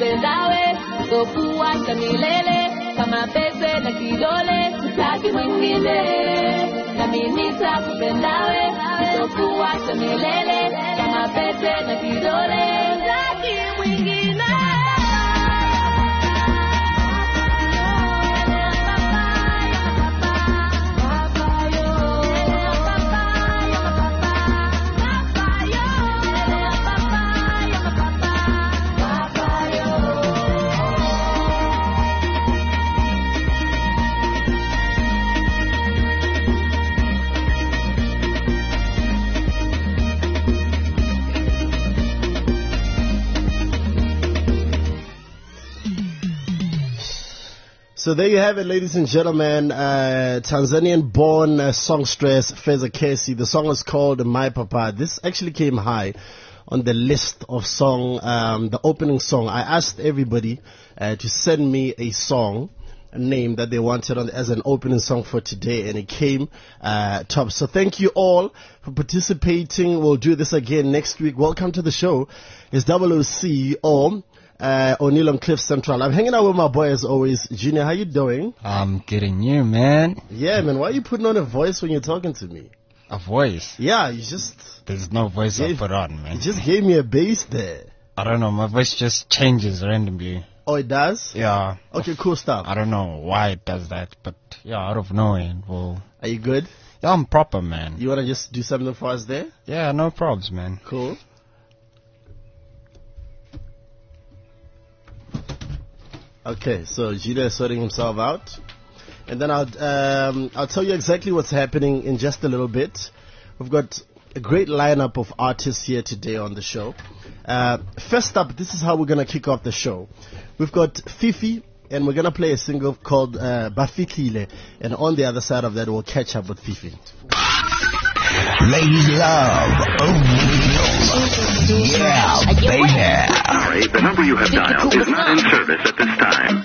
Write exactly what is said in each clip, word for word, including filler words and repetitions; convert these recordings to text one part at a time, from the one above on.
kupendawe sokuwa kamilele kama pese na kidole sitaki mwingine nami nitakupendawe sokuwa kamilele kama pese na kidole sitaki mwingine. So there you have it, ladies and gentlemen. Uh, Tanzanian-born uh, songstress Feza Kesi. The song is called My Papa. This actually came high on the list of song, um, the opening song. I asked everybody uh, to send me a song, a name that they wanted on, as an opening song for today, and it came uh, top. So thank you all for participating. We'll do this again next week. Welcome to the show. It's double O C O. Uh, O'Neill on Cliff Central. I'm hanging out with my boy as always. Junior, how you doing? I'm getting you, man. Yeah, man. Why are you putting on a voice when you're talking to me? A voice? Yeah, you just... There's no voice gave, I put on, man. You just gave me a bass there. I don't know. My voice just changes randomly. Oh, it does? Yeah. Okay, cool stuff. I don't know why it does that, but yeah, out of nowhere. Well, are you good? Yeah, I'm proper, man. You want to just do something for us there? Yeah, no probs, man. Cool. Okay, so Gina is sorting himself out, and then I'll um, I'll tell you exactly what's happening in just a little bit. We've got a great lineup of artists here today on the show. Uh, first up, this is how we're gonna kick off the show. We've got Fifi, and we're gonna play a single called uh, Bafikile, and on the other side of that, we'll catch up with Fifi. Ladies love, yeah, baby. Sorry, the number you have dialed is not in service at this time.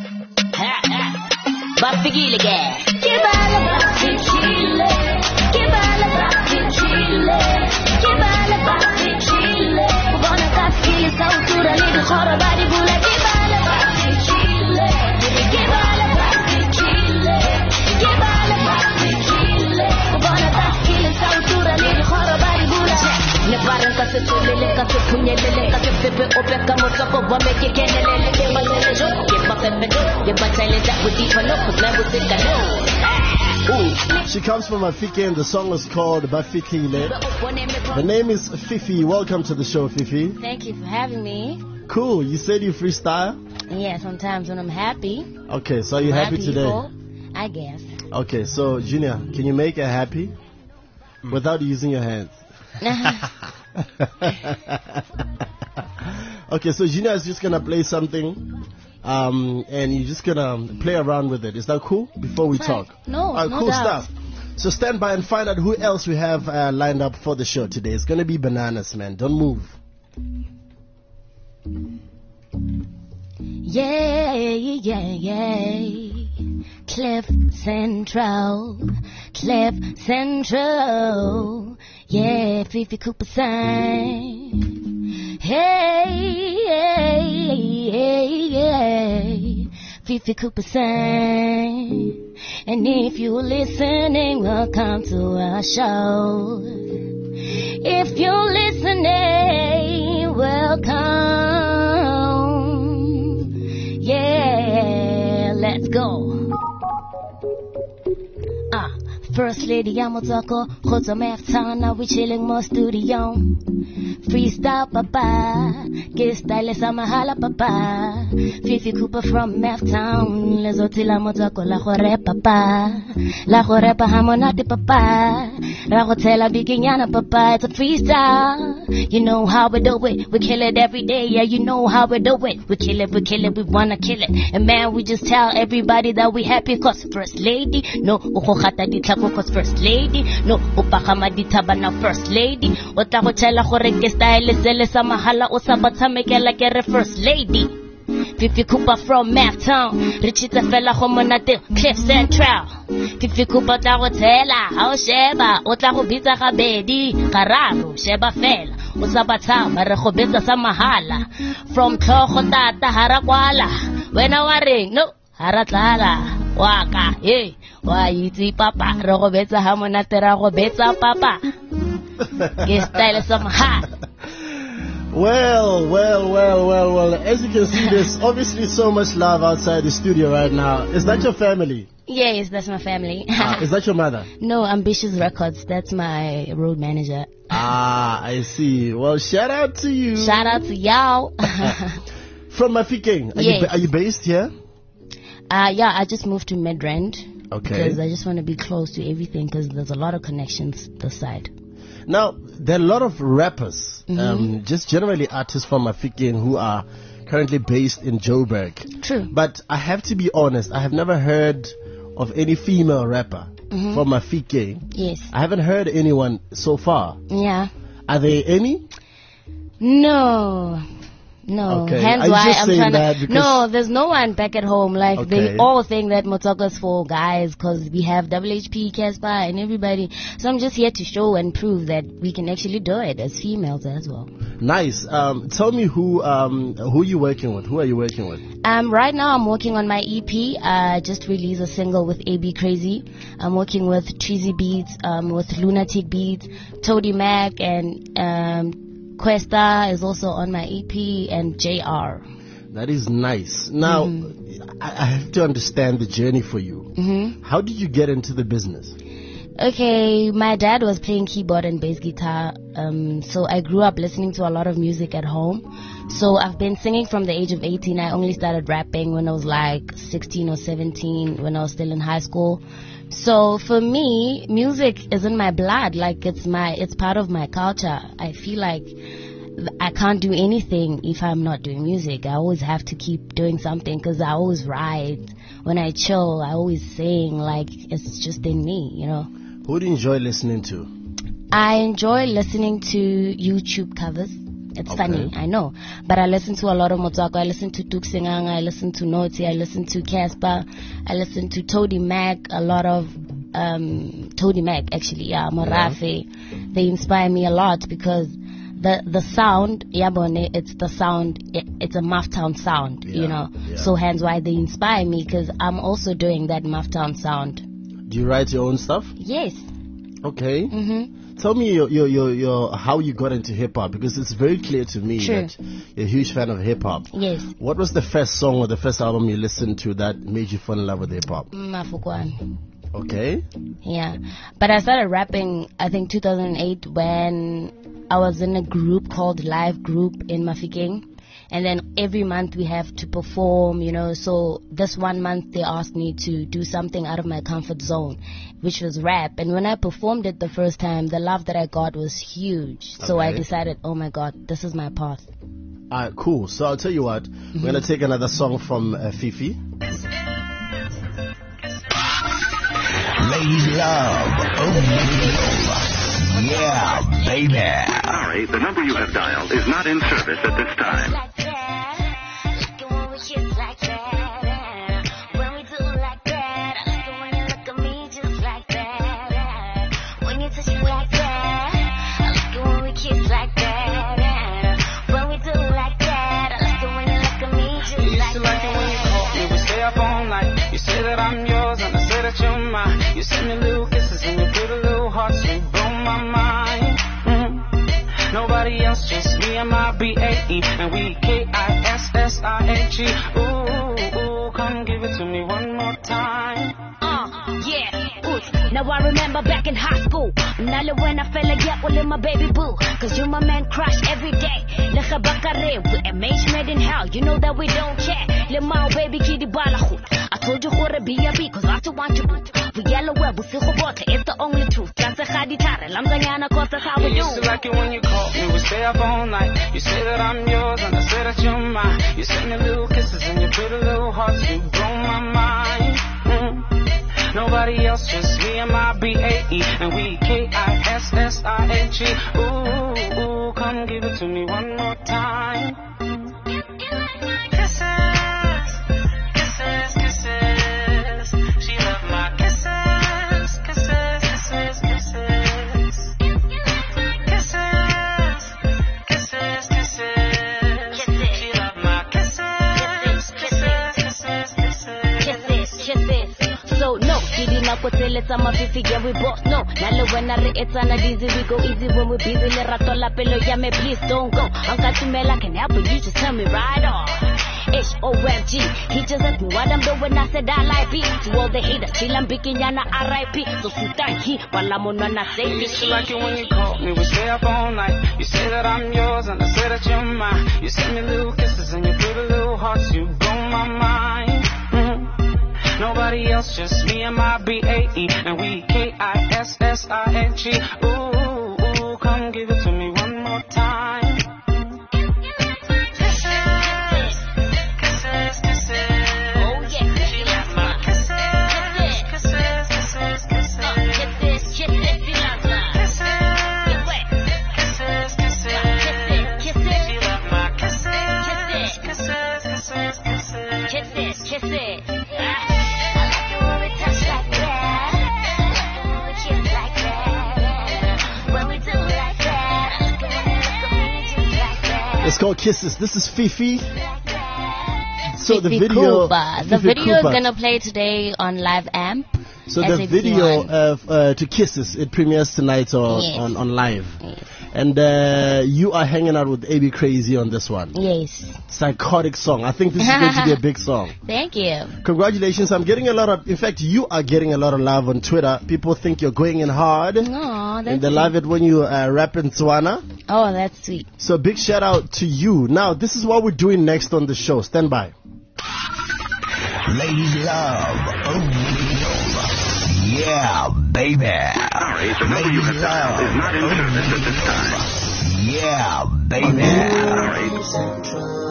Bafikile, kibala bafikile, kibala bafikile, kibala bafikile. Kubona kafikile sautura nigga khora bari bula kibala bafikile, kibala bafikile, kibala bafikile. Kubona kafikile sautura nigga khora bari bula. Ne paran ka se tolele ka se kunyelele ka se pepe opeka motoko wa meke kenelele ke matele jo ke papepe ke batele that with deep no cuz never think I know. She comes from Afike and the song is called Bafikile. The name is Fifi. Welcome to the show, Fifi. Thank you for having me. Cool. You said you freestyle? Yeah, sometimes when I'm happy. Okay, so are you happy today? People, I guess. Okay, so Junior, can you make her happy without using your hands? Okay, so Junior is just gonna play something, um, and you're just gonna play around with it. Is that cool? Before we right. talk. No, uh, no cool doubt. stuff. So stand by and find out who else we have uh, lined up for the show today. It's gonna be bananas, man. Don't move. Yeah, yeah, yeah. Cliff Central, Cliff Central. Yeah, Fifi Cooper sang. Hey, hey, hey, hey. Fifi Cooper sang. And if you're listening, welcome to our show. If you're listening, welcome. Yeah, let's go. Ah, First Lady, I'm a talker. Hot some time, now we chilling more studio. Freestyle, papa. Get stylist, I'm a holla, papa. Fifi Cooper from Math Town. Les autres, I'm a talker. La chore, papa. La chore, pa, hamonati, papa. La hotela, bikinyana, papa. It's a freestyle. You know how we do it. We kill it every day. Yeah, you know how we do it. We kill it, we kill it, we wanna kill it. And man, we just tell everybody that we happy cause First Lady. No, ukokhata di tlako cause First Lady. No, upakama di taba na First Lady. Ota hotela chore, ke style, zele sa mahala, o sabata meke like a First Lady. Fifi Cooper from Math Town. Richita fella homonate Cliff Central. Fifi Cooper ta hotela, how sheba, ota ho bitsa gabedi, kararo, sheba fella. usabata mara khobetsa sa mahala from tlhogo tata harakwala wena wa reng no haratlala waka hey wa itse papa re go betsa ha monate ra go betsa papa ke style sa mahala. Well, well, well, well, well. As you can see, there's obviously so much love outside the studio right now. Is that your family? Yes, that's my family. Ah, is that your mother? No, Ambitious Records. That's my road manager. Ah, I see. Well, shout out to you. Shout out to y'all. From Mafikeng. Are, yes. you, are you based here? Uh, yeah, I just moved to Midrand. Okay. Because I just want to be close to everything because there's a lot of connections this side. Now, there are a lot of rappers, Mm-hmm. um, just generally artists from Mafikeng who are currently based in Joburg. True. But I have to be honest, I have never heard of any female rapper Mm-hmm. from Mafikeng. Yes. I haven't heard anyone so far. Yeah. Are there any? No. No. Okay. Hence Are you why just I'm saying trying that to. because- No, there's no one back at home. Like Okay. they all think that Motoka's for guys because we have W H P, Casper, and everybody. So I'm just here to show and prove that we can actually do it as females as well. Nice. Um, tell me who um, who you working with? Who are you working with? Um, right now I'm working on my E P. I just released a single with A B Crazy. I'm working with Cheesy Beats, um, with Lunatic Beats, Toady Mac, and um, Questa is also on my E P, and J R. That is nice. Now, Mm-hmm. I, I have to understand the journey for you. Mm-hmm. How did you get into the business? Okay, my dad was playing keyboard and bass guitar, um, so I grew up listening to a lot of music at home. So I've been singing from the age of eighteen. I only started rapping when I was like sixteen or seventeen, when I was still in high school. So for me, music is in my blood. Like it's my, it's part of my culture. I feel like I can't do anything if I'm not doing music. I always have to keep doing something because I always write. When I chill, I always sing. Like it's just in me, you know. Who do you enjoy listening to? I enjoy listening to YouTube covers. It's Okay. funny, I know. But I listen to a lot of Motoko. I listen to Tuk Singanga. I listen to Noti. I listen to Casper. I listen to Toady Mac. A lot of um, Toady Mac, actually. Yeah, Morafe. They inspire me a lot because the the sound, Yabone, it's the sound, it, it's a Maftown sound, Yeah, you know. yeah. So hence why they inspire me because I'm also doing that Maftown sound. Do you write your own stuff? Yes. Okay. Mm-hmm. Tell me your, your, your, your how you got into hip hop, because it's very clear to me True. that you're a huge fan of hip hop. Yes. What was the first song or the first album you listened to that made you fall in love with hip hop? Mafukwan. Okay. Yeah. But I started rapping, I think, two thousand eight when I was in a group called Live Group in Mafikeng. And then every month we have to perform, you know. So this one month they asked me to do something out of my comfort zone, which was rap. And when I performed it the first time, the love that I got was huge. So I Okay. decided, oh my God, this is my path. Alright, cool. So I'll tell you what. Mm-hmm. We're going to take another song from uh, Fifi. Lady Love. Oh, yeah, baby. Sorry, the number you have dialed is not in service at this time. Like that, like it when we kiss like that, when we do like that, I like it when you look at me just like that, when you touch me like that, I like it when we kiss like that, when we do like that, I like it when you look at me just You used like to like it when you call me, we stay up all night. You say that I'm yours and I say that you're mine. You send me little kisses and you put a little hearts, you blow my mind. Mm. Nobody else, just me and my B A E, and we K I S S I A G. Ooh, ooh, come give it to me one more time. Uh, yeah, ooh. Now I remember back in high school, Nala when I fell again with my baby boo, cause you my man crush every day. Leka bakare, we a match made in hell, you know that we don't care. Le mao baby kidi balahu. I told you who to be a bee, cause I still want you. We yellow web, we see water, it's the only truth. That's a khadi tare, lamzanyana cause that's how we You used to do. like it when you call me, we stay up all night. You say that I'm yours and I say that you're mine. You send me little kisses and you put a little hearts, you blow my mind. Mm. Nobody else, just me and my B A E, and we K I S S I A G. Ooh, ooh, come give it to me one more time. Kisses, kisses, kisses. She loved my kisses, kisses, kisses, kisses. Kisses, Nakoteletsa mafifi, yeah, we both know. Nalo when I it's on a dizzy, we go easy when we busy. Le rato la pelo, yeah, me please don't go. Uncle Tumela can help, but you just tell me right off. H O M G, he just asked me what I'm doing, I said I like beat. To all the haters, chill I'm picking yana R I P. So sit down here, while I'm on a say I used to like it when you called me, we stay up all night. You say that I'm yours and I say that you're mine. You send me little kisses and you pretty little hearts, you blow my mind. Mm-hmm. Nobody else, just me and my B A E. And we K I S S I N G. Ooh, ooh, come give it to me one more time. It's called Kisses. This is Fifi. So the Fifi video, Kuba. The Fifi video Kuba. is gonna play today on Live Amp. So S the A B C video one. of uh, to Kisses, it premieres tonight on Yes. on, on live. Yes. And uh, you are hanging out with A B Crazy on this one. Yes. Psychotic song. I think this is going to be a big song. Thank you. Congratulations. I'm getting a lot of, in fact, you are getting a lot of love on Twitter. People think you're going in hard. Aw, that's And they sweet. love it when you uh, rap in Tswana. Oh, that's sweet. So big shout out to you. Now, this is what we're doing next on the show. Stand by. Ladies love O'Neal. Yeah, baby. Sorry, the number you have dialed is not in service at this time. Yeah, baby. Sorry.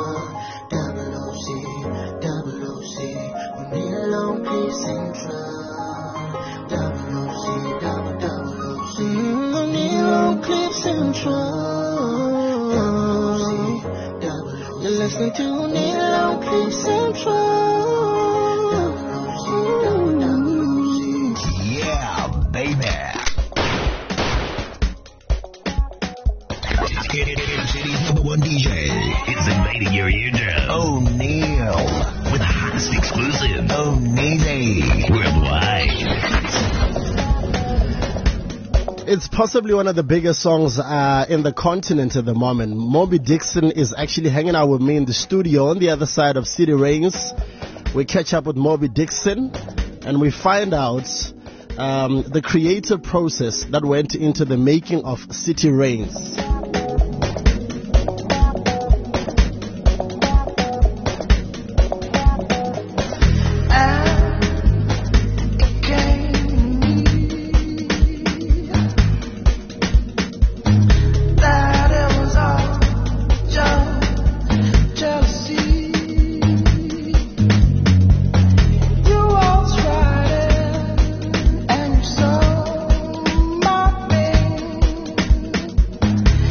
You're listening to Nilo Clip Central. Yeah, baby. City's number one D J. It's invading your eardrum O'Neal. with the hottest exclusive O'Neal. worldwide. It's possibly one of the biggest songs uh, in the continent at the moment. Moby Dixon is actually hanging out with me in the studio on the other side of City Rains. We catch up with Moby Dixon and we find out um, the creative process that went into the making of City Rains. And you saw my pain.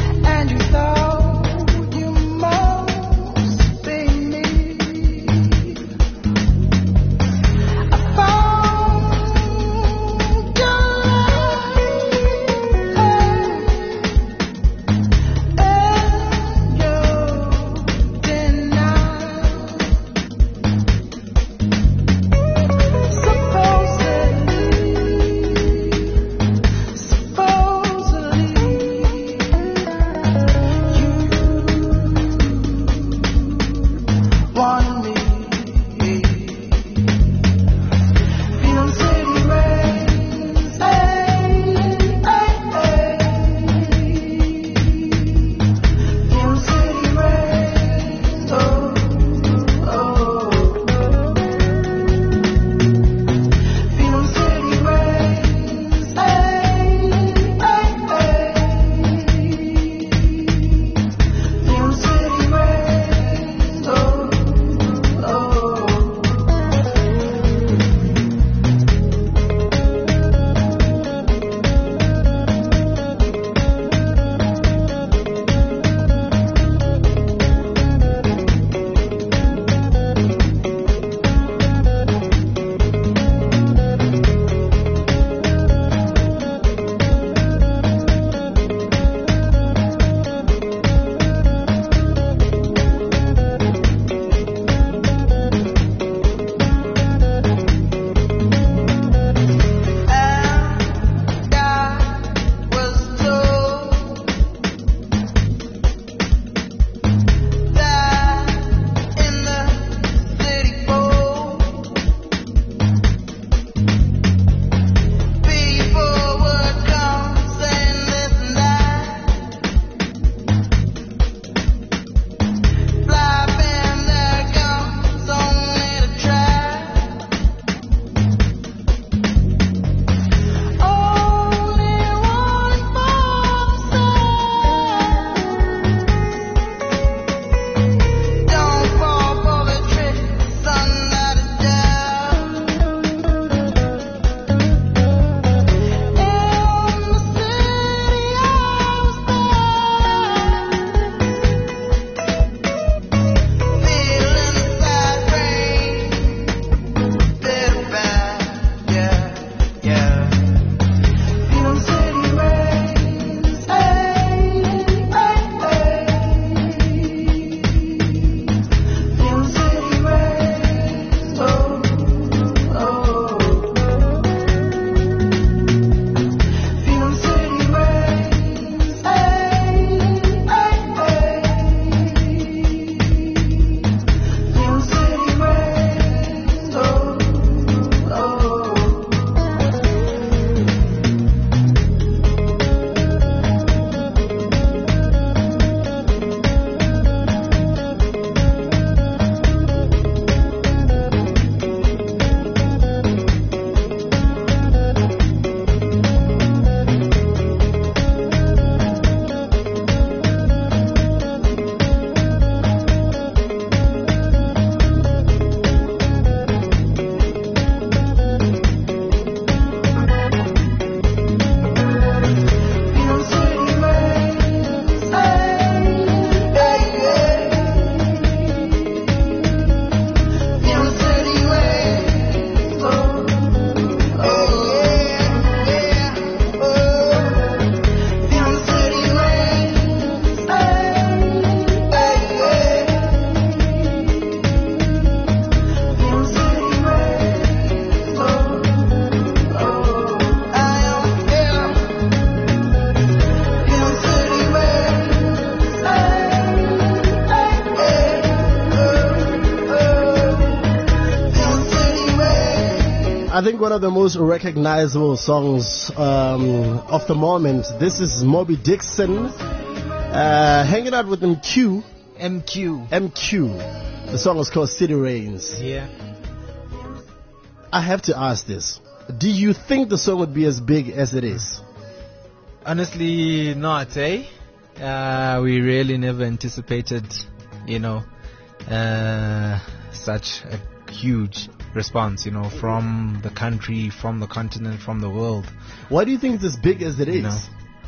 I think one of the most recognizable songs um, of the moment. This is Moby Dixon uh, hanging out with M Q. M Q. M Q. The song is called City Rains. Yeah. I have to ask this. Do you think the song would be as big as it is? Honestly, not, eh? Uh, we really never anticipated, you know, uh, such a huge response, you know, from the country, from the continent, from the world. Why do you think it's as big as it is? You know?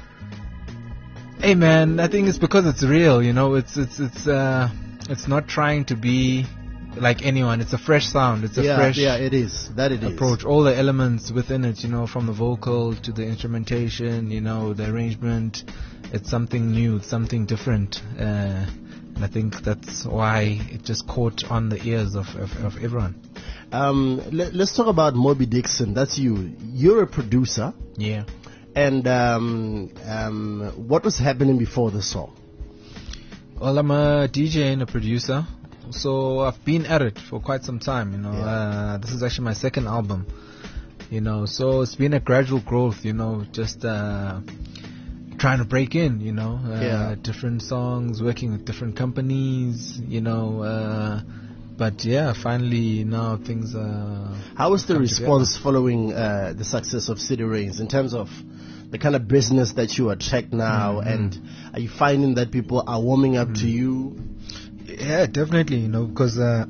Hey man, I think it's because it's real, you know, it's it's it's uh it's not trying to be like anyone. It's a fresh sound. It's a yeah, fresh yeah, it is. That it approach. is. All the elements within it, you know, from the vocal to the instrumentation, you know, the arrangement. It's something new, it's something different. Uh, and I think that's why it just caught on the ears of, of, of everyone. Um, let, let's talk about Moby Dixon. That's you. You're a producer. Yeah. And um, um, what was happening before the song? Well, I'm a D J and a producer, so I've been at it for quite some time. You know, Yeah. uh, this is actually my second album. You know, so it's been a gradual growth. You know, just uh, trying to break in. You know, uh, Yeah. different songs, working with different companies. You know, uh, but yeah, finally now things are. How was the come response following uh, the success of City Rains in terms of the kind of business that you attract now? Mhm. And are you finding that people are warming up to you? Yeah, definitely, you know, because uh,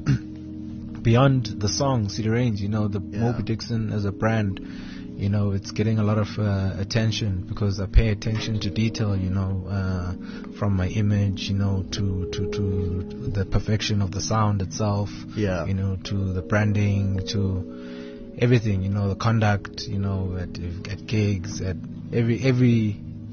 beyond the song City Rains, you know, the Yeah. Moby Dixon as a brand, you know, it's getting a lot of uh, attention because I pay attention to detail, you know, uh, from my image, you know, to, to, to the perfection of the sound itself, Yeah. you know, to the branding, to everything, you know, the conduct, you know, at, at gigs, at every every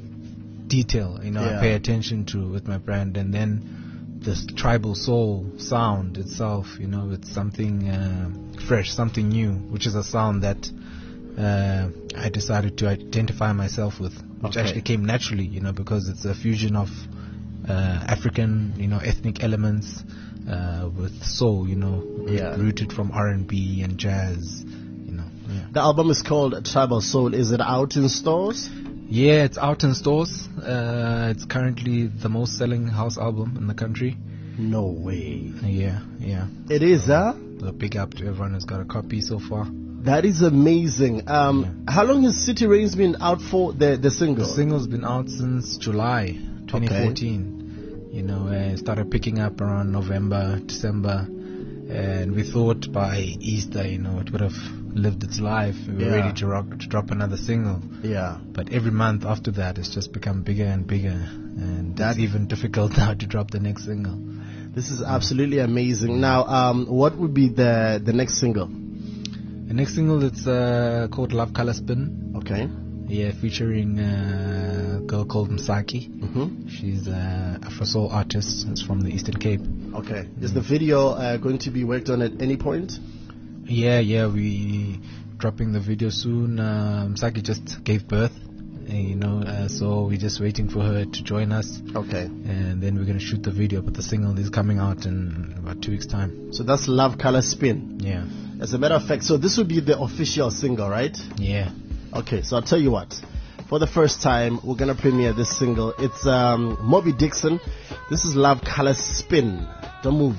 detail, you know, Yeah. I pay attention to with my brand. And then this tribal soul sound itself, you know, it's something uh, fresh, something new, which is a sound that uh, I decided to identify myself with, which Okay. actually came naturally, you know, because it's a fusion of uh, African, you know, ethnic elements uh, with soul, you know, Yeah. rooted from R and B and jazz, you know. Yeah. The album is called Tribal Soul. Is it out in stores? Yeah, it's out in stores. Uh, it's currently the most selling house album in the country. No way. Yeah, yeah. It is, huh? So big up to everyone who's got a copy so far. That is amazing. Um, How long has City Rains been out for, the, the single? The single's been out since July twenty fourteen. You know, uh, started picking up around November, December, and we thought by Easter, you know, it would have lived its life. We were Yeah. ready to, rock, to drop another single. Yeah. But every month after that, it's just become bigger and bigger, and That- it's even difficult now to drop the next single. This is absolutely amazing. Now, um, what would be the, the next single? The next single, it's uh, called Love Color Spin. Okay. Yeah, featuring uh, a girl called Msaki. Mm-hmm. She's an Afro soul artist. It's from the Eastern Cape. Okay. Is the video uh, going to be worked on at any point? Yeah, yeah, we dropping the video soon. Uh, Msaki just gave birth, uh, you know, uh, so we're just waiting for her to join us. Okay. And then we're going to shoot the video, but the single is coming out in about two weeks' time. So that's Love Color Spin. Yeah, As a matter of fact, so this would be the official single, right? yeah. Okay, so I'll tell you what. For the first time, we're gonna premiere this single. It's um, Moby Dixon. This is Love Color Spin. Don't move.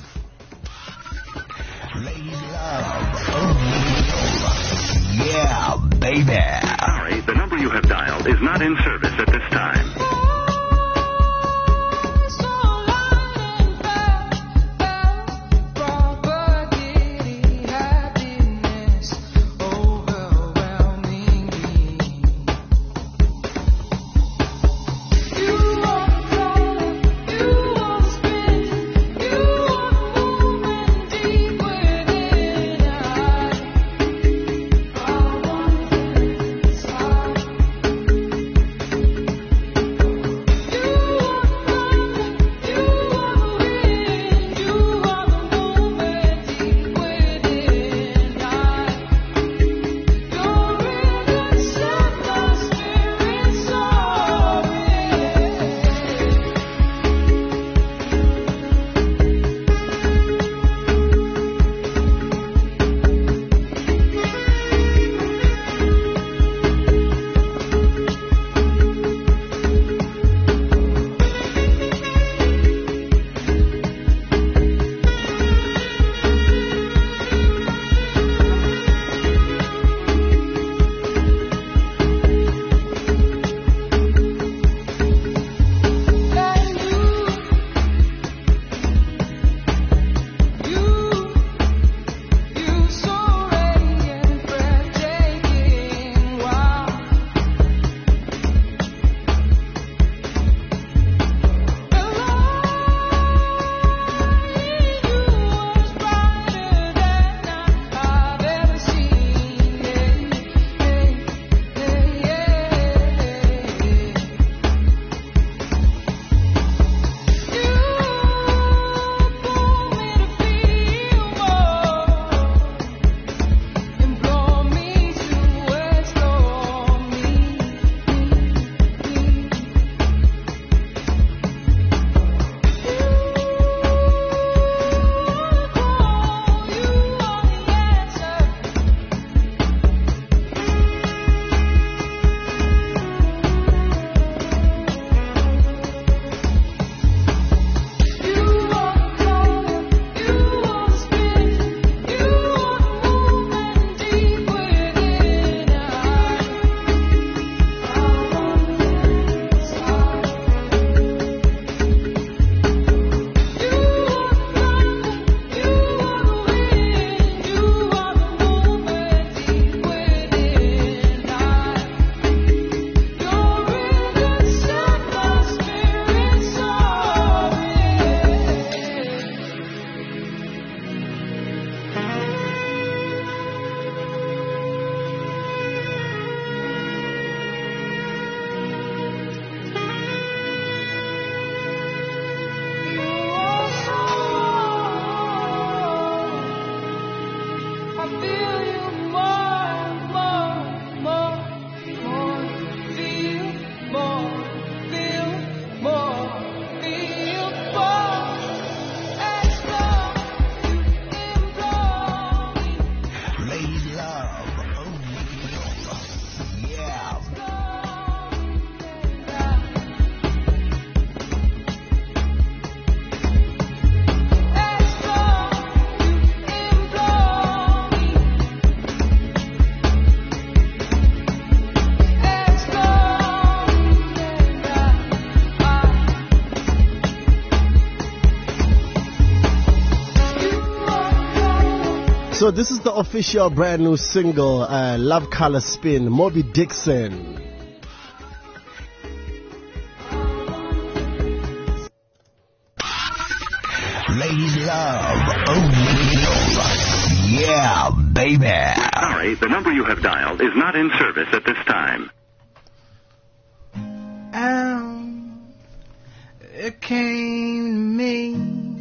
Ladies love. Oh, yeah, baby. Sorry, the number you have dialed is not in service at this time. So this is the official brand new single, uh, Love Color Spin, Moby Dixon. Ladies love original. Yeah, baby. Sorry, the number you have dialed is not in service at this time. Um, it came to me.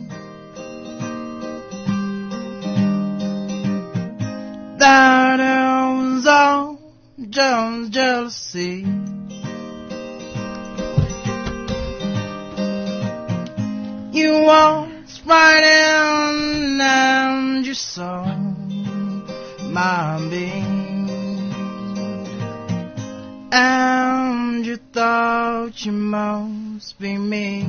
That it was all just jealousy. You was right in and you saw my being, and you thought you must be me.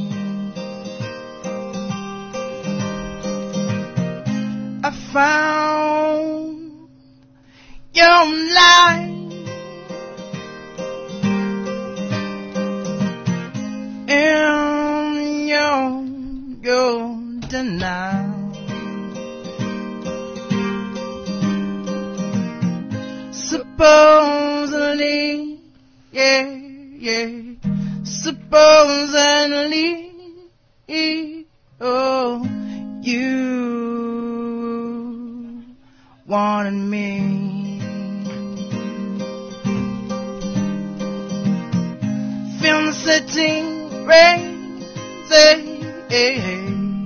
I found your light in your golden eye. Supposedly, yeah, yeah, supposedly, oh, you wanted me. Feel the setting rain, say, hey, hey.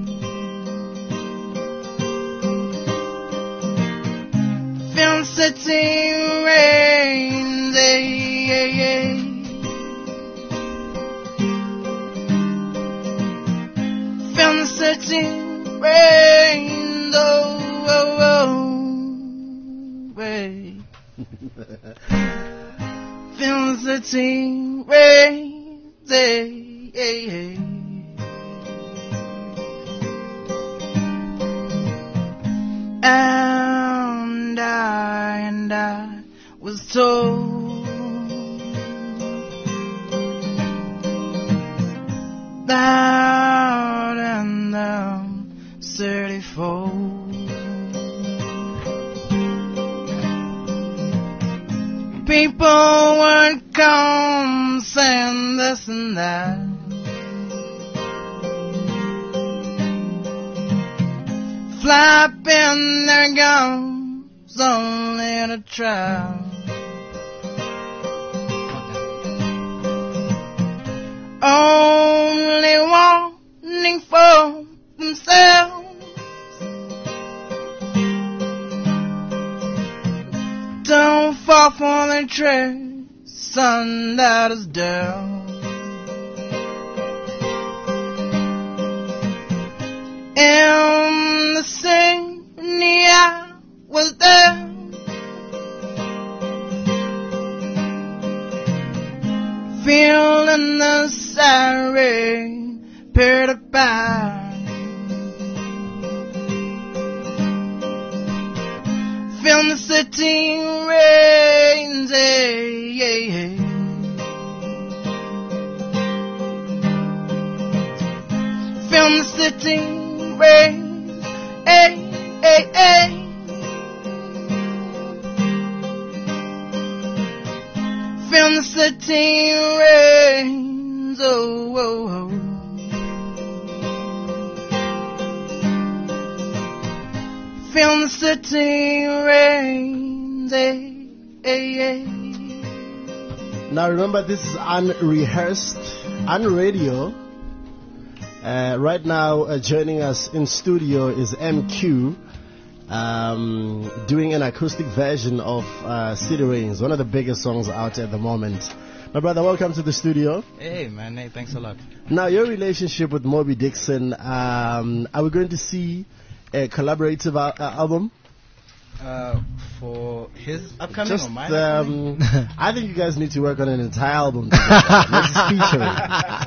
Feel the setting rain, say, hey, hey. Feel the setting rain, oh, oh, oh. Feel the setting rain, say, hey, hey. And I, and I was told that in the city fold people would come saying this and that. Flapping their gums only to try. Only wanting for themselves. Don't fall for the trick, son, that is down. In the symphony I was there. Feeling the siren pitter patter. Feeling the city rains, hey, hey, hey. Feeling the city rains, hey, hey, hey. Feeling the city rains, oh, oh, oh. Feeling the city rains, hey, hey, hey. Now remember, this is unrehearsed, unradio. Uh, right now, uh, joining us in studio is M Q, um, doing an acoustic version of uh, City Rains, one of the biggest songs out at the moment. My brother, welcome to the studio. Hey, man. Hey, thanks a lot. Now, your relationship with Moby Dixon, um, are we going to see a collaborative al- uh, album? Uh, for his upcoming Just, or mine? um, I think you guys need to work on an entire album together. Let's feature it.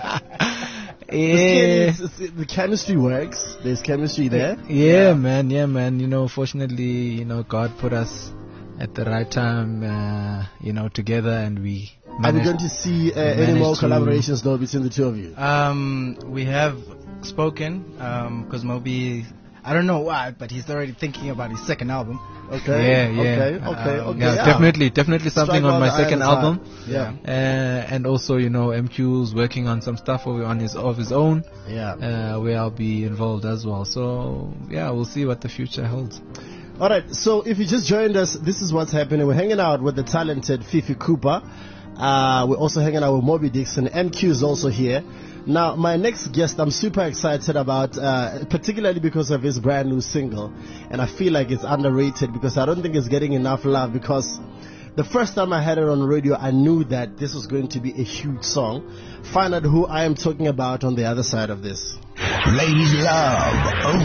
Yeah. It's, it's, it's, the chemistry works. There's chemistry there. Yeah, yeah, man. Yeah, man. You know, fortunately, you know, God put us at the right time, uh, you know, together, and we. Are we going to see uh, any more collaborations though between the two of you? Um, we have spoken because um, Moby I don't know why, but he's already thinking about his second album. Okay. Yeah, yeah. Okay, Uh, okay, okay. yeah, yeah. definitely, definitely something Strike on while my the second iron is album. hot. Yeah. Uh, and also, you know, M Q's working on some stuff of- on his of his own. Yeah. Uh, where I'll be involved as well. So yeah, we'll see what the future holds. All right, so if you just joined us, this is what's happening. We're hanging out with the talented Fifi Cooper. Uh, we're also hanging out with Moby Dixon. M Q is also here. Now, my next guest, I'm super excited about, uh, particularly because of his brand new single. And I feel like it's underrated because I don't think it's getting enough love, because the first time I had it on radio, I knew that this was going to be a huge song. Find out who I am talking about on the other side of this. Ladies love,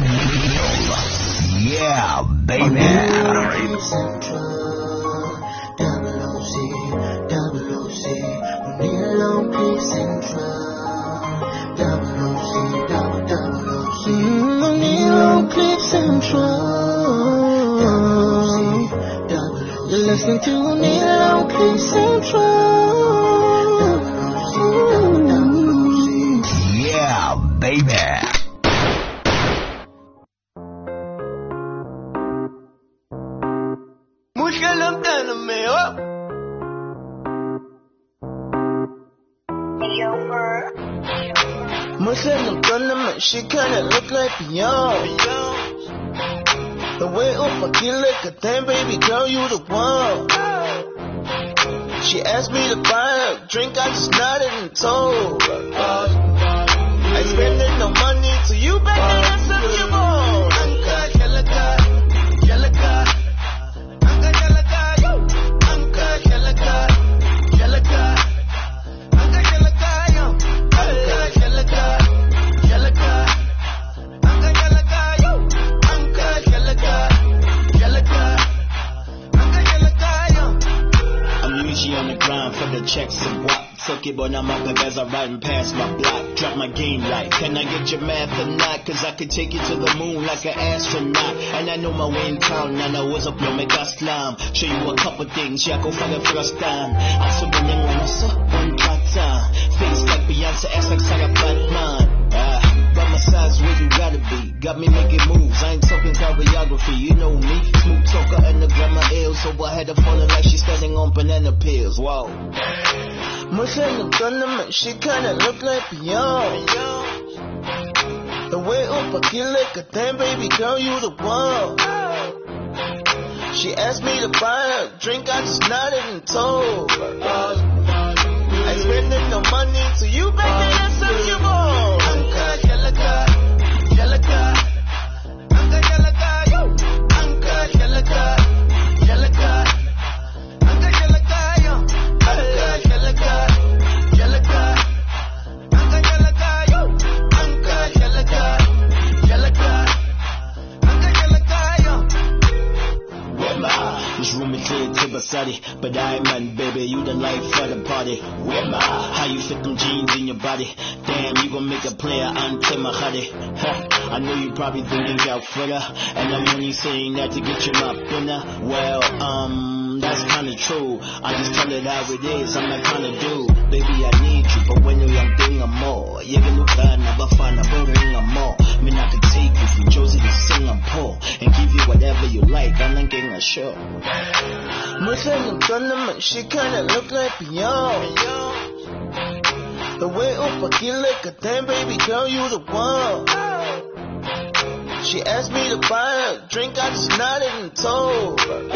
oh, yeah, baby. You're listening to Nilo Cliff Central. Yeah, baby. Muslim tournament, she kinda look like Beyonce. The way up I feel like a damn baby girl, you the one. She asked me to buy her a drink, I just nodded and told her. I ain't spending no money till you back and that's up your bone. Anka, yalaka, yalaka. Anka, yalaka, yo. Anka, yalaka, yalaka. Anka, yalaka, yo. Anka, yalaka, yalaka. Anka, yalaka, yo. Anka, yalaka, yalaka. Anka, yalaka, yo. I'm usually on the grind for the checks and what. Took it, but I'm up as I'm riding past my block. Drop my game like, can I get your math or not? Cause I could take you to the moon like an astronaut. And I know my way in town, and I was up on my gas slam. Show you a couple things, yeah, go for the first time. I'm so winning when I saw one time. Face like Beyonce, ass like Sarah Batman. Ah, by my size where you gotta be. Got me making moves, I ain't talking choreography. You know me, smooth talker and the grammar ill. So I had her falling like she's standing on banana peels. Wow. Muslim tournament, she kinda look like Beyonce. The way up I feel like a damn baby girl, you the one. She asked me to buy her a drink, I just nodded and told her. I ain't spending no money till you back and that's up your bone. Anka, yalaka, yalaka. Anka, yalaka, yo. Anka, yalaka, yalaka. Anka, yalaka, yo. Anka, yalaka, yalaka. Anka, yalaka, yo. Anka, yalaka, yalaka. Anka, yalaka, yo. Where my, this room is clear to Basadi, but I man, baby, you the life for the party. Where my, how you fit them jeans in your body? Damn, you gon' make a player until my honey. Huh, I know you probably thinking out further, and I'm only saying that to get you my dinner. Well, um, that's kinda true. I just tell it how it is, I'm that kinda dude. Baby, I need you, but when you're young, thing I'm more. You can look at never find a burning I'm more. I mean, I could take you from Josie to Singapore and give you whatever you like. I'm not getting a show. Muslim tournament, she kinda look like Beyonce. The way up I feel like a damn baby girl, you the one. She asked me to buy her a drink, I just nodded and told her.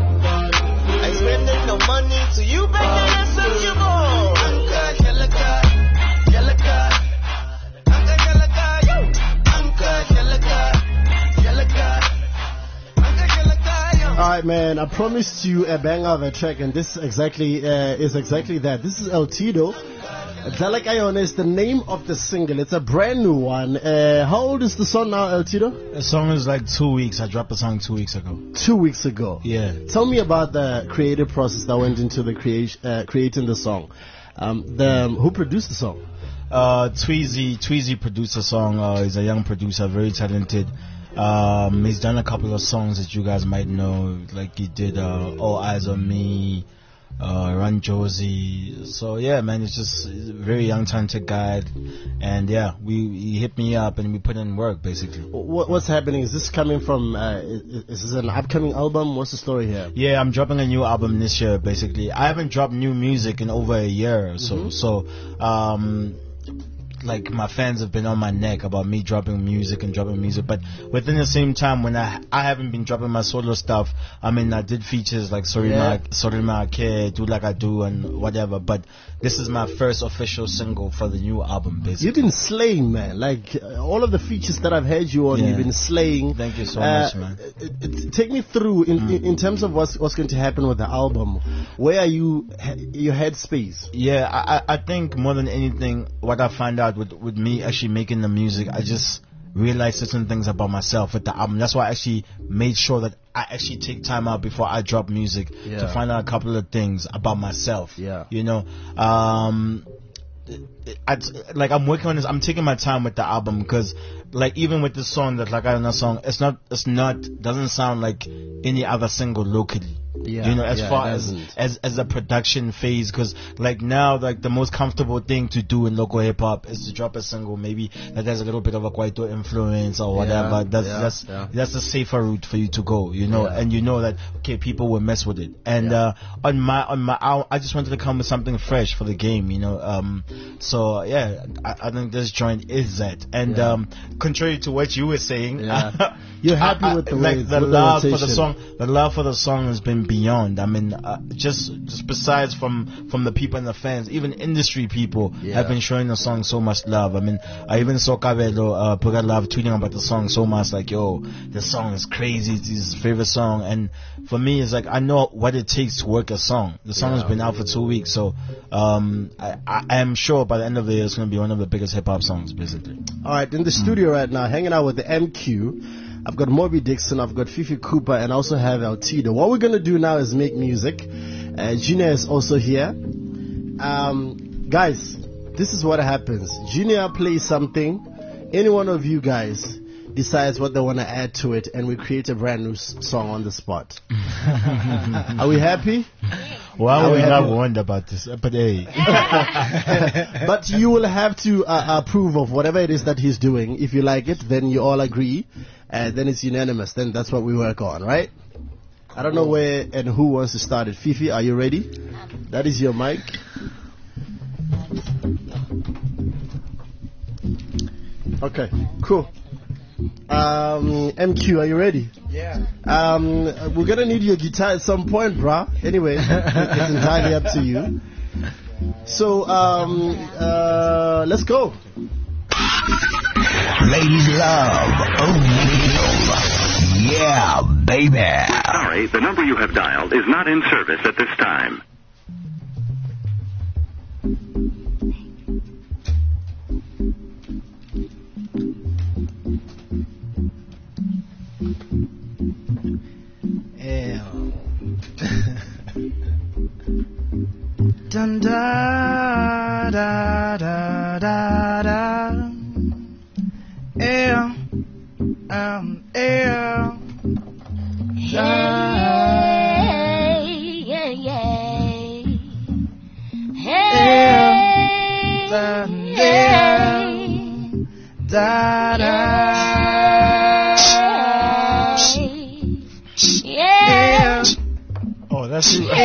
I ain't spending no money till you back and that's up your bone. Anka, yalaka, yalaka. Anka, yalaka, yo. Anka, yalaka, yalaka. Anka, yalaka, yo. All right, man. I promised you a banger of a track, and this exactly uh, is exactly that. This is El Tito. Dalek Ion is the name of the single. It's a brand new one. Uh, how old is the song now, El Tito? The song is like two weeks. I dropped the song two weeks ago. Two weeks ago. Yeah. Tell me about the creative process that went into the creation, uh, creating the song. Um, the um, who produced the song? Uh, Tweezy, Tweezy produced the song. Uh, he's a young producer, very talented. Um, he's done a couple of songs that you guys might know, like he did uh, All Eyes on Me. uh, Run Josie. So yeah, man, it's just a very young, talented guy, and yeah, we he hit me up and we put in work basically. What, what's happening? Is this coming from? Uh, is, is this an upcoming album? What's the story here? Yeah, I'm dropping a new album this year. Basically, I haven't dropped new music in over a year or so. Mm-hmm. So, um. like my fans have been on my neck about me dropping music and dropping music, but within the same time, when I I haven't been dropping my solo stuff, I mean I did features like Sorry Yeah. Ma Sorry Ma Ke, Do Like I Do and whatever, but this is my first official single for the new album basically. You've been slaying, man. Like uh, all of the features that I've heard you on, Yeah. you've been slaying. Thank you so Uh, much, man. it- it- take me through in, in, in terms of what's what's going to happen with the album. Where are you? he- Your headspace? Yeah, I, I I think more than anything, what I find out with, with me actually making the music, I just realized certain things about myself with the album. That's why I actually made sure that I actually take time out before I drop music Yeah. to find out a couple of things about myself. Yeah. You know, um, I, like I'm working on this. I'm taking my time with the album because, like, even with this song, that like I know song, it's not, it's not, doesn't sound like any other single locally. Yeah, You know, as yeah, far it as, doesn't. as as a production phase, because like now, like the most comfortable thing to do in local hip hop is to drop a single, maybe that has a little bit of a Kwaito influence or whatever. Yeah, that's yeah, that's yeah. that's a safer route for you to go, you know, Yeah. and you know that okay, people will mess with it. And Yeah. uh, on my on my album, I just wanted to come with something fresh for the game, you know. Um, so yeah, I, I think this joint is that. And Yeah. um, contrary to what you were saying, Yeah. You're happy I- I- with the like way- the with the love for the rotation. song. The love for the song has been beyond. I mean, uh, just just besides from from the people and the fans, even industry people Yeah. have been showing the song so much love. I mean, I even saw Kabelo uh, Puga Love tweeting about the song so much, like, "Yo, this song is crazy. It's his favorite song." And for me, it's like I know what it takes to work a song. The song has Yeah. been out for two weeks, so um, I, I I am sure by the end of the year, it's going to be one of the biggest hip hop songs, basically. All right, in the studio right now, hanging out with the M Q. I've got Moby Dixon, I've got Fifi Cooper, and I also have Altido. What we're going to do now is make music. Uh, Junior is also here. Um, guys, this is what happens. Junior plays something. Any one of you guys decides what they want to add to it, and we create a brand new s- song on the spot. Are we happy? Why Are would we we not happy? wonder about this? But hey. But you will have to uh, approve of whatever it is that he's doing. If you like it, then you all agree, and then it's unanimous. Then that's what we work on, right? I don't know where and who wants to start it. Fifi, are you ready? That is your mic. Okay, cool. Um, M Q, are you ready? Yeah. Um, we're gonna need your guitar at some point, bruh. Anyway, it's entirely up to you. So, um, uh, let's go. Ladies love O'Neal. Yeah, baby. Sorry, the number you have dialed is not in service at this time. Yeah. Dun da da da da da. Yeah. Um. Yeah. Hey, yeah, yeah. Hey, Da, yeah. Da da. Yeah. Oh, that's you.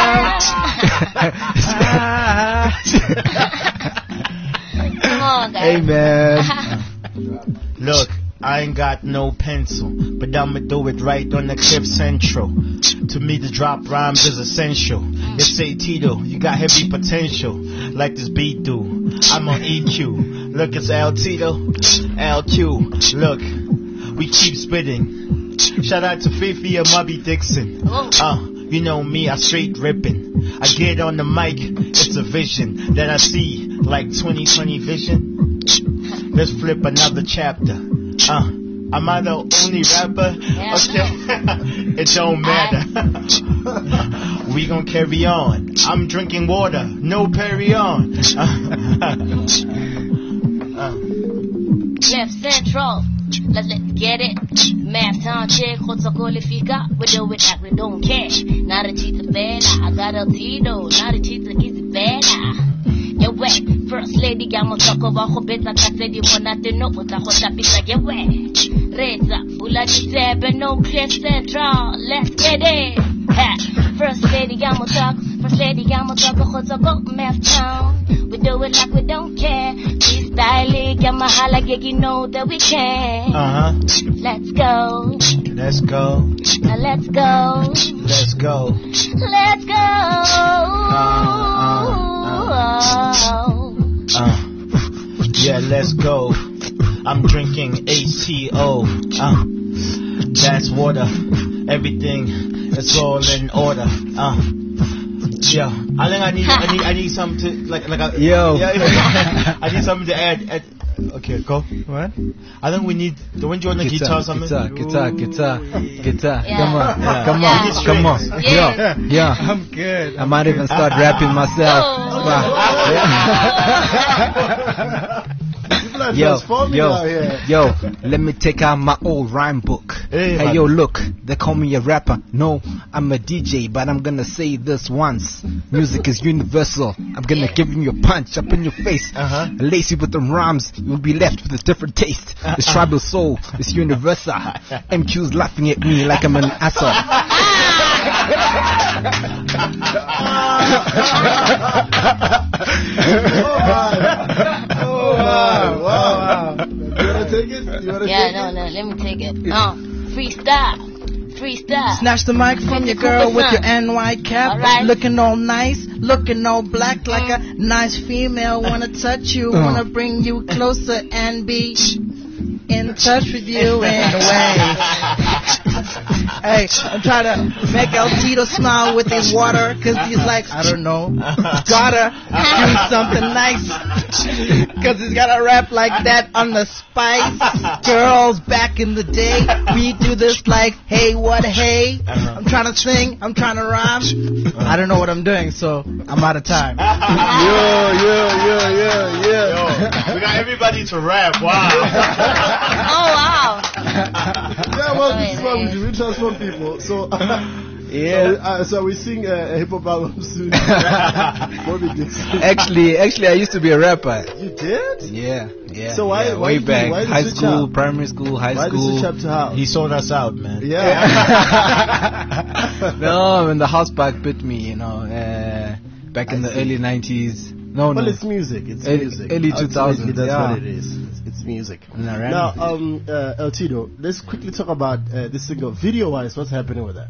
Come on, guys. Hey man. Look, I ain't got no pencil, but I'ma do it right on the Cliff Central. To me, the drop rhymes is essential. You say, Tito, you got heavy potential, like this beat do. I'm on E Q. Look, it's L Tito, L Q. Look, we keep spitting. Shout out to Fifi and Moby Dixon. Uh, you know me, I straight ripping. I get on the mic, it's a vision that I see, like twenty twenty vision. Let's flip another chapter. Uh, am I the only rapper? Okay, it don't matter. We gon' carry on. I'm drinking water, no Perry on. Uh, uh, Left Central. Let's let's get it. Math town chick, hotsa qualifica. We do it like we don't care. Not a cheat bella. I got a Tito. Not a cheat easy bella. Yeah, way. First lady, gamo sako ba khobetsa ka tse di monate no o tla go tapisa yeah, way. Reza, Ula di Sebe, no Cliff Central. Let's get it. Ha. First lady, gamo talk. First lady, gamo talk. Hotsa go math town. We do it like we don't care. Freestyle, Yamahala, yeah, you know that we can. Uh huh. Let's go. Let's go. Now let's go. Let's go. Let's go. Uh, uh, uh, uh. Yeah, let's go. I'm drinking H two O. Uh, that's water. Everything is all in order. Uh. Yeah, I think I need, I need, I need something to like, like a, Yo. Yeah, yeah. I need something to add. add. Okay, go. What? I think we need. Don't you want a guitar, guitar, something? guitar, guitar, guitar, guitar. Yeah. Come on, Yeah. come Yeah. on, come on. Yeah. Yo, yeah. I'm good. I might even start rapping myself. Oh. People are Yo, transforming yo, out here. yo, let me take out my old rhyme book. Hey, Hey, man. yo, look, they call me a rapper. No, I'm a D J, but I'm gonna say this once. Music is universal. I'm gonna give you a punch up in your face. Uh-huh. Lace you with them rhymes, you'll be left with a different taste. It's tribal soul, it's universal. M Q's laughing at me like I'm an asshole. Oh, wow, wow, wow. You wanna take it? You wanna Yeah, take no, it? no, let me take it. Uh, freestyle. Freestyle. Snatch the mic from your girl with your N Y cap. Alright. Looking all nice, looking all black like a nice female. Wanna touch you, Uh. wanna bring you closer and be in touch with you in a way. Hey, I'm trying to make El Tito smile with his water, cause he's like, I don't know, gotta do something nice. Cause he's gotta rap like that on the Spice Girls back in the day. We do this like, hey, what, hey. I'm trying to sing, I'm trying to rhyme. I don't know what I'm doing, so I'm out of time. Yeah, yeah, yeah, yeah, yeah. Yo, we got everybody to rap. Wow. Oh, wow. Yeah, well, this is what we do. We transform people. So, yeah. So, uh, so we sing uh, a hip hop album soon. Bobby Dixon. Actually, actually, I used to be a rapper. You did? Yeah, yeah. So why- yeah, why way did you- back, why did you high switch school, up? primary school, high Why did you school. switch up to house? He sold us out, man. Yeah. No, when the house back bit me, you know, uh, back in I the see. early nineties. No, Well, no. it's music. It's Early- music. early Ultimately, two thousands, That's yeah. what it is. It's, it's music. No, right. Now, um, uh, El Tito, let's quickly talk about uh, this single. Video-wise, what's happening with that?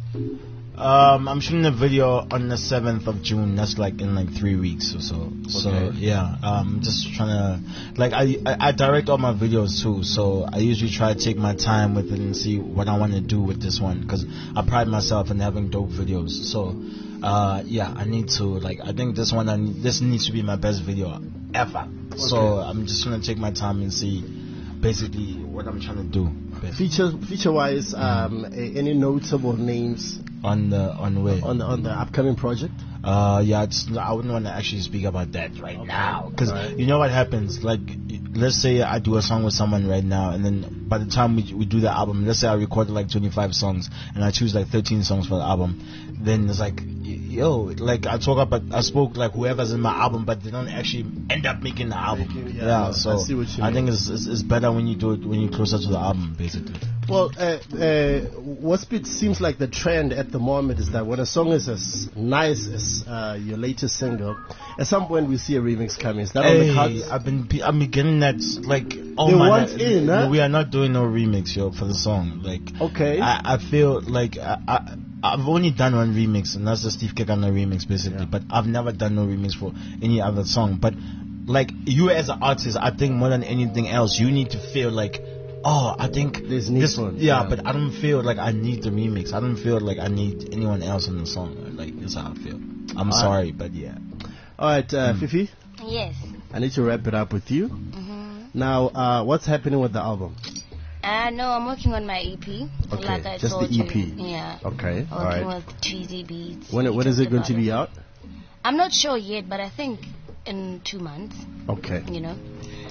Um, I'm shooting a video on the seventh of June. That's like in like three weeks or so. So Okay. yeah, um, just trying to like I, I I direct all my videos too. So I usually try to take my time with it and see what I want to do with this one because I pride myself in having dope videos. So uh, yeah, I need to like I think this one I need, this needs to be my best video ever. So I'm just gonna take my time and see basically what I'm trying to do. Feature, feature-wise, um, a, any notable names On the on the way. on the on the upcoming project? Uh, yeah, it's, I wouldn't want to actually speak about that right now because Alright. you know what happens. Like, let's say I do a song with someone right now, and then by the time we we do the album, let's say I recorded like twenty-five songs, and I choose like thirteen songs for the album. Then it's like, yo, like I talk about, I spoke like whoever's in my album, but they don't actually end up making the album. Making- yeah, yeah, no, so I see what you I mean. think it's, it's it's better when you do it when you're closer to the album, basically. Well, uh, uh, what it seems like the trend at the moment is that when a song is as nice as uh, your latest single, at some point we see a remix coming. Is that on the Hey, cards? I've been pe- I've been getting that like oh They my want in, huh? we are not doing no remix, yo, for the song. Like Okay. I, I feel like I, I I've only done one remix, and that's the Steve Kekana remix, basically. Yeah. But I've never done no remix for any other song. But like you as an artist, I think more than anything else, you need to feel like, oh, I think There's need this, for it, yeah, yeah. but I don't feel like I need the remix. I don't feel like I need anyone else in the song. Like that's how I feel. I'm Alright. sorry, but yeah. All right, Hmm. uh, Fifi, Yes. I need to wrap it up with you. Mm-hmm. Now, uh, what's happening with the album? Uh, no, I'm working on my E P. Okay, like I just the told E P. You. Yeah. Okay, I'm all working right. with Cheesy Beats. When We when is it talked going to about be out? I'm not sure yet, but I think in two months. Okay. You know.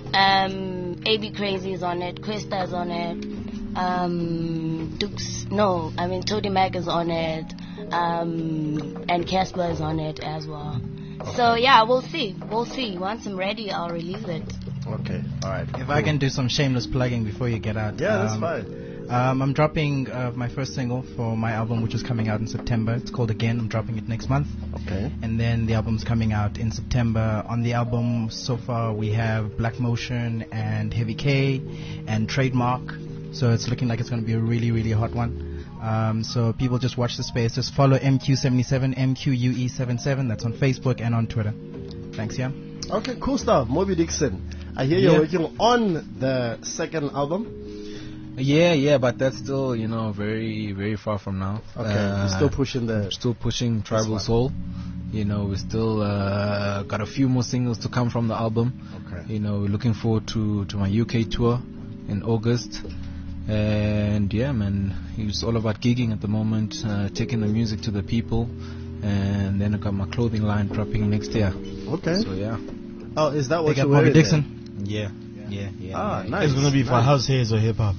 Um, A B Crazy is on it. Questa is on it. Um, Dukes, no, I mean Toady Mac is on it. Um, and Casper is on it as well. So yeah, we'll see. We'll see. Once I'm ready, I'll release it. Okay, all right. If I can do some shameless plugging before you get out. Yeah, that's um, fine. Um, I'm dropping uh, my first single for my album, which is coming out in September. It's called Again. I'm dropping it next month. Okay. And then the album's coming out in September. On the album, so far, we have Black Motion and Heavy K and Trademark. So it's looking like it's going to be a really, really hot one. Um, so people just watch the space. Just follow M Q seventy-seven, M Q U E seventy-seven. That's on Facebook and on Twitter. Thanks, yeah. Okay, cool stuff. Moby Dixon. I hear you're Yeah. working on the second album. Yeah, yeah, but that's still, you know, very, very far from now. Okay, Uh, you're still pushing the... Still pushing Tribal one. Soul. You know, we still uh, got a few more singles to come from the album. Okay. You know, we're looking forward to, to my U K tour in August. And yeah, man, it's all about gigging at the moment, uh, taking the music to the people. And then I got my clothing line dropping next year. Okay. So yeah. Oh, is that what Big you're up Moby wearing Dixon. Yeah, yeah, yeah. Ah, yeah. nice. It's gonna be for nice. house hairs or hip hop.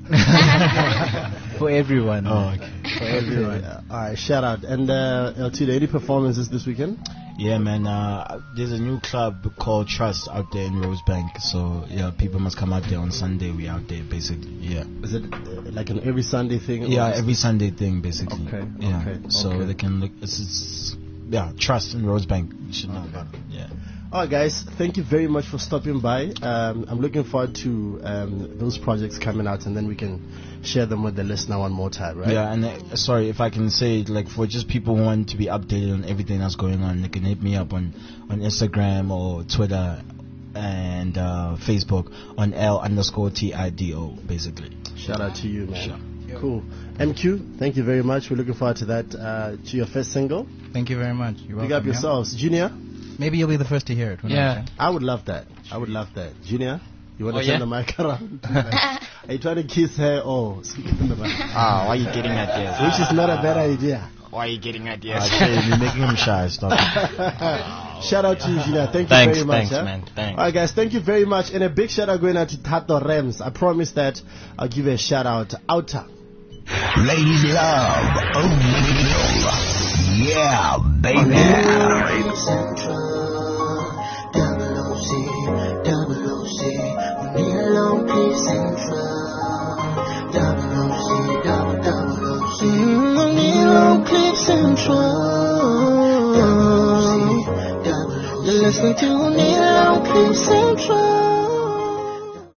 For everyone. Oh, okay. For everyone. Yeah. All right, shout out. And uh, L T, any performances this weekend? Yeah, man. Uh, there's a new club called Trust out there in Rosebank. So yeah, people must come out there on Sunday. We out there basically. Yeah. Is it uh, like an every Sunday thing? or Yeah, is every it- Sunday thing basically. Okay, Yeah. okay, So okay. they can look. It's, it's yeah, Trust in Rosebank. You should know about it. Yeah. All right, guys. Thank you very much for stopping by. Um, I'm looking forward to um, those projects coming out, and then we can share them with the listener one more time, right? Yeah, and uh, sorry if I can say, like, for just people who want to be updated on everything that's going on, they can hit me up on, on Instagram or Twitter and uh, Facebook on L underscore T I D O, basically. Shout out to you, man. Sure. Cool. M Q, thank you very much. We're looking forward to that, uh, to your first single. Thank you very much. You're Big welcome. up yeah. yourselves. Junior? Maybe you'll be the first to hear it. Who knows, Yeah. I would love that. I would love that. Junior, you want to Oh, turn yeah? the mic around? Are you trying to kiss her or speak in the mic? Ah, why are you getting at this? Which is not a bad idea. Why are you getting at this? You're making him shy. Stop it. Shout out to you, Junior. Thank you Thanks, very much. thanks, huh? man. Thanks. All right, guys. Thank you very much. And a big shout out going out to Tato Rems. I promise that I'll give you a shout out to Outer. Ladies love. Oh, yeah, baby. You're listening to Neil on Cliff Central.